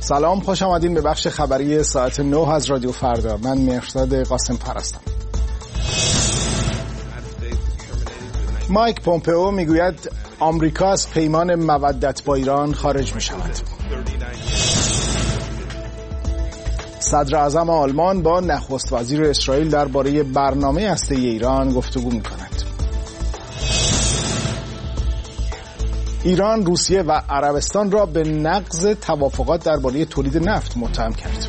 سلام، خوش آمدین به بخش خبری ساعت 9 از رادیو فردا. من مهرداد قاسم هستم. مایک پومپئو میگوید آمریکا از پیمان مودت با ایران خارج می شود. صدر اعظم آلمان با نخست وزیر اسرائیل درباره برنامه هسته‌ای ایران گفتگو می کند. ایران، روسیه و عربستان را به نقض توافقات درباره تولید نفت متهم کرد.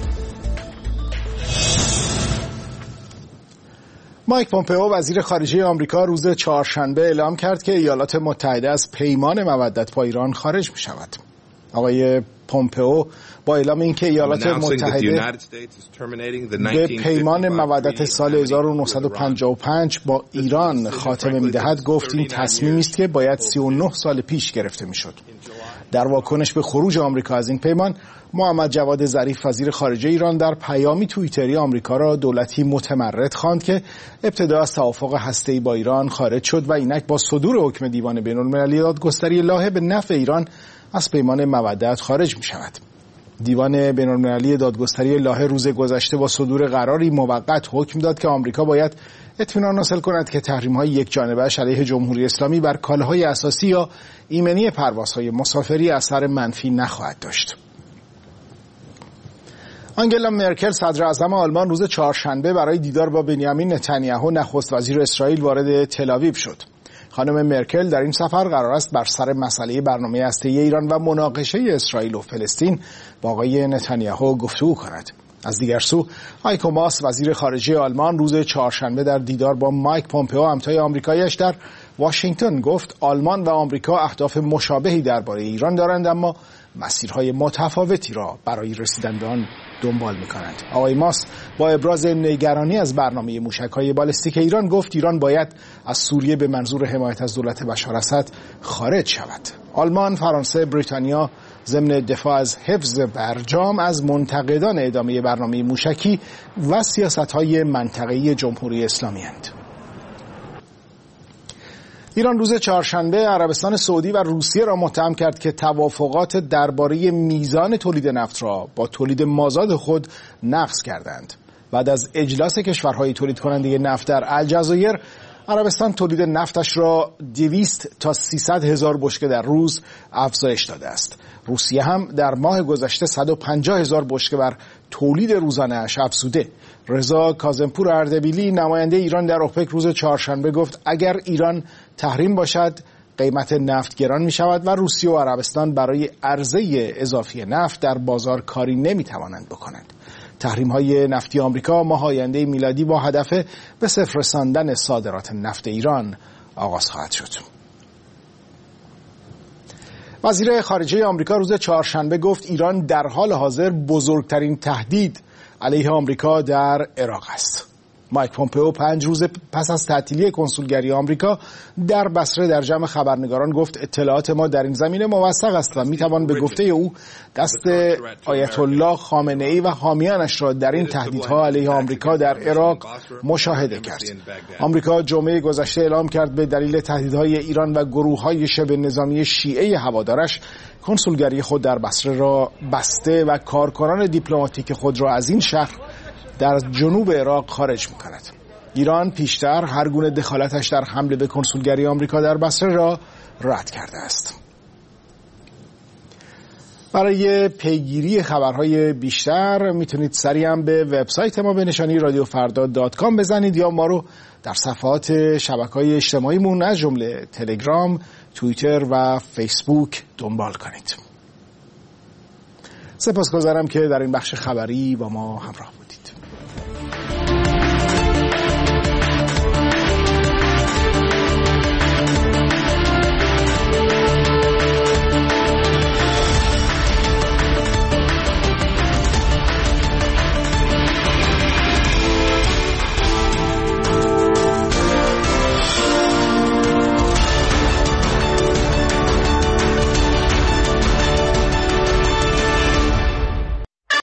مایک پومپئو وزیر خارجه آمریکا روز چهارشنبه اعلام کرد که ایالات متحده از پیمان مودت با ایران خارج می شود. آقای پومپئو با اعلام اینکه ایالات متحده به پیمان مودت سال 1955 با ایران خاتمه می‌دهد گفت این تصمیمی است که باید 39 سال پیش گرفته می‌شد. در واکنش به خروج آمریکا از این پیمان، محمد جواد ظریف وزیر خارجه ایران در پیامی توییتری آمریکا را دولتی متمرد خواند که ابتدا از توافق هسته‌ای با ایران خارج شد و اینک با صدور حکم دیوان بین‌المللی دادگستری لاهه به نفع ایران از پیمان مودت خارج می‌شود. دیوان بین‌المللی دادگستری لاهه روز گذشته با صدور قراری موقت حکم داد که آمریکا باید اطمینان حاصل کند که تحریم‌های یکجانبه‌اش علیه جمهوری اسلامی بر کالاهای اساسی یا ایمنی پروازهای مسافری اثر منفی نخواهد داشت. آنگلا مرکل صدر اعظم آلمان روز چهارشنبه برای دیدار با بنیامین نتانیاهو نخست وزیر اسرائیل وارد تل‌آویو شد. خانم مرکل در این سفر قرار است بر سر مسئله برنامه هسته‌ای ایران و مناقشه اسرائیل و فلسطین با آقای نتانیاهو گفتگو کند. از دیگر سو، هایکو ماس وزیر خارجه آلمان روز چهارشنبه در دیدار با مایک پومپئو همتای آمریکایی‌اش در واشنگتن گفت آلمان و آمریکا اهداف مشابهی درباره ایران دارند، اما مسیرهای متفاوتی را برای رسیدن به آن دنبال می‌کنند. آقای ماس با ابراز نگرانی از برنامه موشک‌های بالستیک ایران گفت ایران باید از سوریه به منظور حمایت از دولت بشار اسد خارج شود. آلمان، فرانسه، بریتانیا ضمن دفاع از حفظ برجام از منتقدان ادامه برنامه موشکی و سیاست‌های منطقه‌ای جمهوری اسلامی اند. ایران روز چهارشنبه عربستان سعودی و روسیه را متهم کرد که توافقات درباره میزان تولید نفت را با تولید مازاد خود نقض کردند. بعد از اجلاس کشورهای تولید کننده نفت در الجزایر، عربستان تولید نفتش را 200 تا 300 هزار بشکه در روز افزایش داده است. روسیه هم در ماه گذشته 150 هزار بشکه بر تولید روزانه اش افزوده. رضا کاظمپور اردبیلی نماینده ایران در اوپک روز چهارشنبه گفت اگر ایران تحریم باشد قیمت نفت گران می شود و روسیه و عربستان برای عرضه اضافی نفت در بازار کاری نمی توانند بکنند. تحریم های نفتی آمریکا ماه آینده میلادی با هدف به صفر رساندن صادرات نفت ایران آغاز خواهد شد. وزیر خارجه آمریکا روز چهارشنبه گفت ایران در حال حاضر بزرگترین تهدید علیه آمریکا در عراق است. مایک پومپئو 5 روز پس از تعطیلی کنسولگری آمریکا در بصره در جمع خبرنگاران گفت اطلاعات ما در این زمینه موثق است و میتوان به گفته او دست آیت الله خامنه ای و حامیانش را در این تهدیدها علیه آمریکا در عراق مشاهده کرد. آمریکا جمعه گذشته اعلام کرد به دلیل تهدیدهای ایران و گروه‌های شبه نظامی شیعه هوادارش کنسولگری خود در بصره را بسته و کارکنان دیپلماتیک خود را از این شهر در جنوب عراق خارج می‌کند. ایران پیشتر هر گونه دخالتش در حمله به کنسولگری آمریکا در بصره را رد کرده است. برای پیگیری خبرهای بیشتر میتونید سریعا به وبسایت ما به نشانی radiofrda.com بزنید یا ما رو در صفحات شبکه‌های اجتماعیمون از جمله تلگرام، توییتر و فیسبوک دنبال کنید. سپاسگزارم که در این بخش خبری با ما همراه بودید.